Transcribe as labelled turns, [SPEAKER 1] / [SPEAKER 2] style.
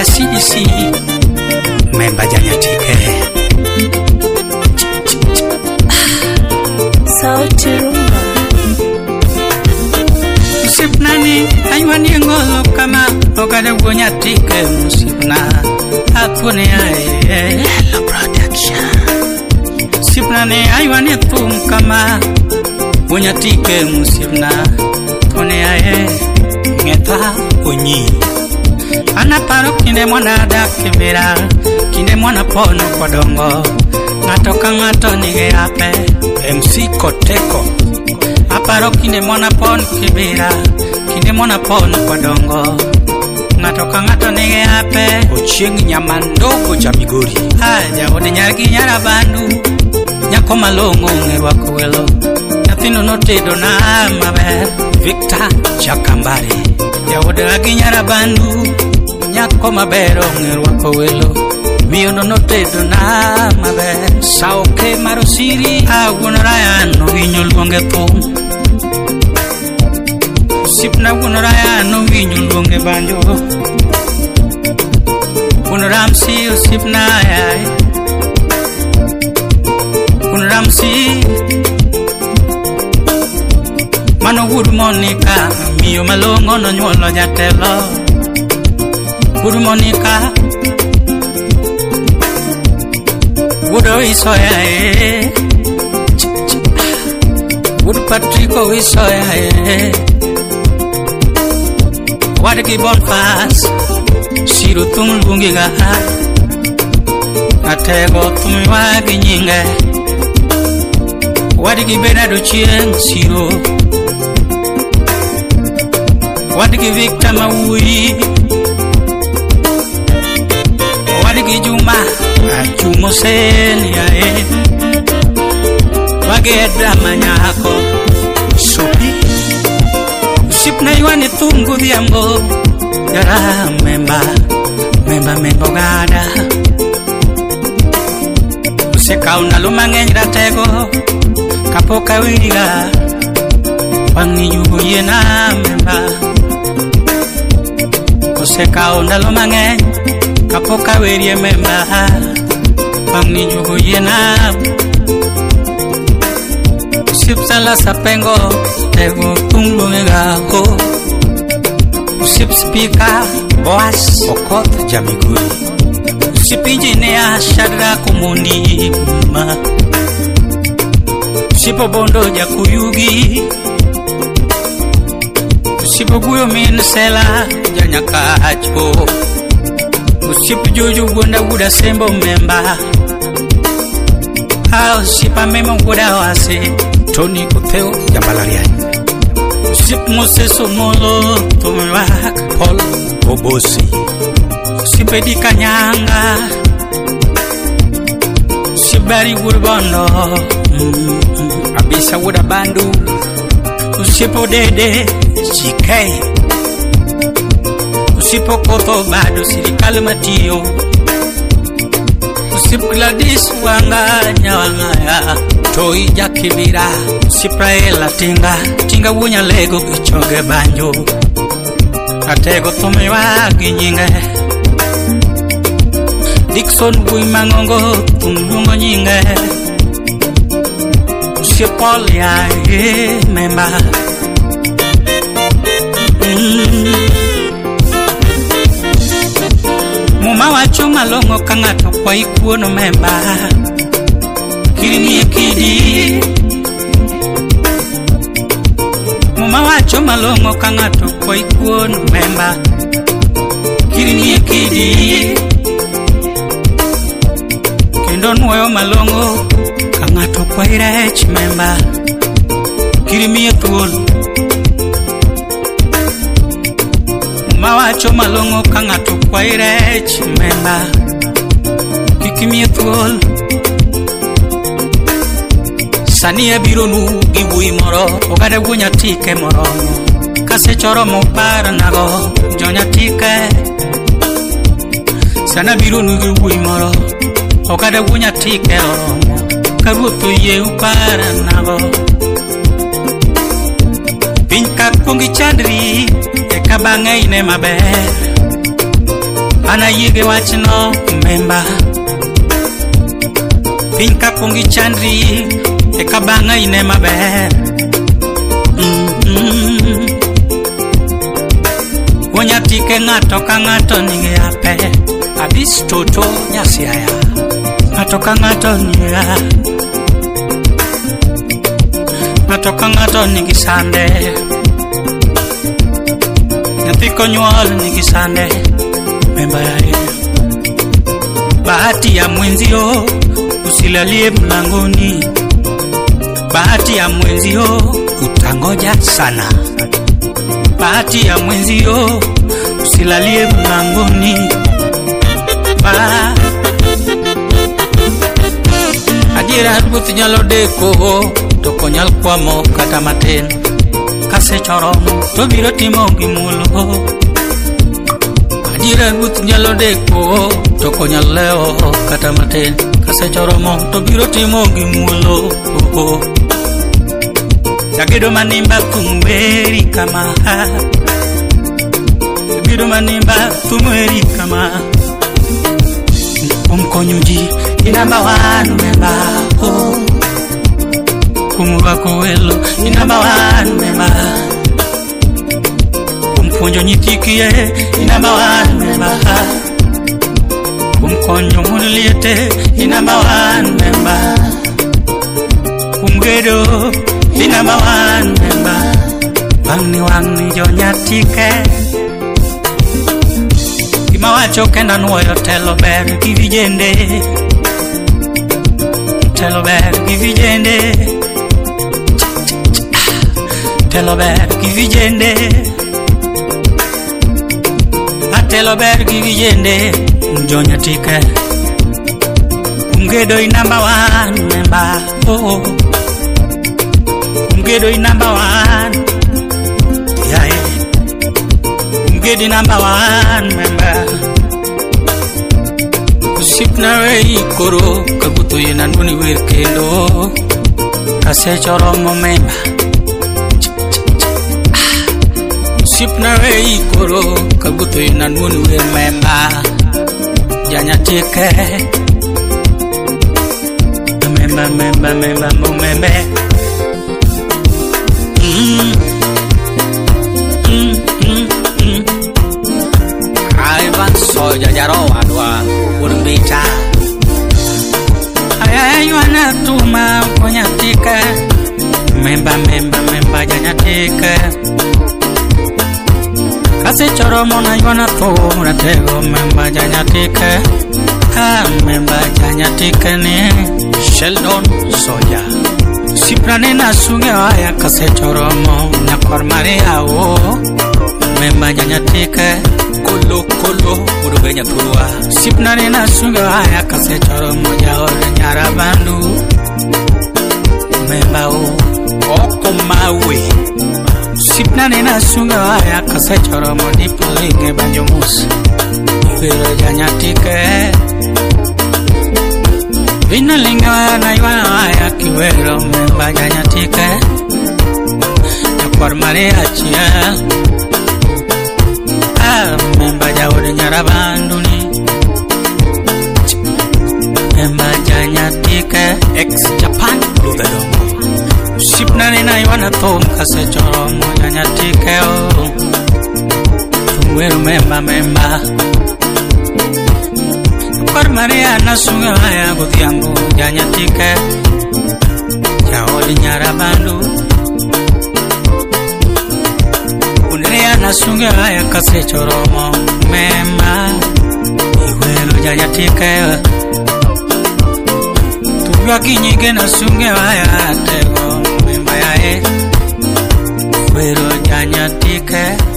[SPEAKER 1] CDC member Janyatike
[SPEAKER 2] Sauti Rumba
[SPEAKER 1] Sipnani ayuani ngolo kama okada Janyatike musipna akune ae Hello Production Sipnani ayuani tum kama Janyatike musipna kune ae ngeta onyi Anaparo kinde mwana dakibira kinde mwana pono kwa dongo ngatoka ngato nige ape MC Koteko Aparo kinde mwana pono kibira kinde mwana pono kwa dongo ngatoka ngato nige ape Ochieng Nyamandoko cha Migori Aja wode nyargi nyara bandu Nyako malongo ngerwa kuwelo Nyatino notedo na maber Victor Chakambari Ya wode nyargi nyara bandu Nyako mabero ngerwa kowelo Mio no tedo na maber Sauke marosiri Agunarayano vinyo luonge pum Sipna gunarayano vinyo luonge banjo Gunaramsi usipna ayay Gunaramsi Mano Good Monica Mio malongo no nyuolo jatelo Good Monica Good Isoya Good Patrico Isoya Wadaki Bonfas Shiro Tumulungiga Atego Tumiwagi Nyinge Wadaki Benado Chieng Shiro Wadaki Victor Maui Wadiki Juma Ajumo Seni ae Wageda manyako Sopi Usipna yuani tungu diambo Yara memba gada Useka unaluma ngenjira tego Kapoka wiriga Wangi yugo yena memba Useka unaluma ngenjira Kapoka werie memba Pangni jugo yena Sipsala sapengo Tego tunglunge gako Sip speaker Boas Okot Jamiguri Sip engineer Shadra Kumundi Sipo bondo Jakuyugi Sipo guyo minsela Janyakacho Usipu juju gunda guda sembo memba Usipa memo guda wase Tony Kuteo Jambalaria Usipu Moseso Molo Tumiwaka Paul Obosi Usipe di Kanyanga Usibari Gurbondo Abisa Guda Bandu Usipu Dede Chikei Usipo koto bado sirikali matio Usipo Gladys wanganya wangaya Toi jakibira Usipraela tinga wunya lego kichoge banjo Atego tumiwagi nyinge Dixon bui mangongo tumlungo nyinge Usipol ya memba Muma wacho malongo kangato kwa ikuono memba Kirimi kidi Muma wacho malongo kangato kwa ikuono memba Kirimi kidi Kendo nueyo malongo kangato kwa irech memba Kirimi tuolo Mawacho malongo kangato kwa irech memba Kikimie tuol Sania bironu gibui moro Ogade gunya tike moro Kase choro mopara nago Jonya tike Sana bironu gibui moro Ogade gunya tike oromo Karuto ye upara nago Pinka pungi chandri Eka bangai ne maber ana yige wachno memba pinka kungi chandri e kabanga ine maber wonya tike ngato ka ngato nige ape abis toto nyasiaya ngato ka ngato nige ngato ka ngato nige sande nyathi konyuol nige sande memba yae bahati ya mwenzio usilalie mlangoni bahati ya mwenzio utangoja sana bahati ya mwenzio usilalie mlangoni ajira buti nyalo deko to konyal kwamo kata matin kase choromo to biro timo gimulo ajira buti nyalo deko to konyal leo kata matin kase choromo to biro timo gimulo Jagido manimba tumweri kama Jagido manimba tumweri kama Umkonyuji inamba wanu memba Kumuba kuwelo inamba wanu memba Umkonyo nyitikie inamba wanu memba Umkonyo muliete inamba wanu memba Umgedo inamba wanu memba Wangni jonyatike Kima wacho kenda nuoyo telo ber kivijende Telo ber kivijende Telo ber kivijende Atelo ber kivijende Jonyatike Umgedo inamba wanu memba Umgedo inamba wanu Yae Umgedo number one member Usipna wei koro Kabuto yenanduni wirkendo Kase choromo memba Usipna wei koro Kabuto yenanduni wirkememba Janya tike Memba mumembe Ivan soja jaro adwa urbita ayaywana tuma konyatika memba janyatika kase choromo na ywana tuma tego memba janyatika memba janyatika ne Sheldon soja siprane na sunge aya kase choromo na kormare awo memba janyatika Kolo urubenya turwa sipnane na sunga haya kase choro moja ora nyara bandu memba oko mawe sipnane na sunga haya kase choro modi pulinge banjomus pero janyatike vina linga na iwana haya kiwero memba janyatike por marea chia memba jawde nyarabanduni memba janyatike ex Japan lugadongo sipnane na iwana tom kase choromo janyatike tumwero memba por marea na sunga haya gutiangu janyatike jawde nyarabandu na sunga haya kase choromo memba iwelo janyatike tuwa kinyige na sunga haya tego memba yae iwelo janyatike